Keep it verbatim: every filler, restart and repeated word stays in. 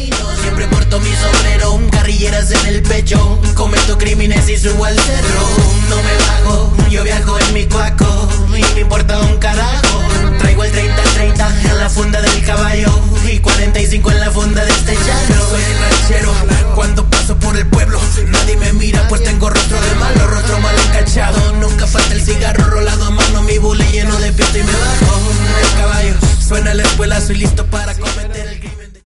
camino. Siempre porto mi sombrero, carrilleras en el pecho. Cometo crímenes y subo al cerro. No me bajo, yo viajo en mi cuaco y me importa un carajo. Traigo el treinta treinta en la funda del caballo y cuarenta y cinco en la funda de este charro. Soy ranchero,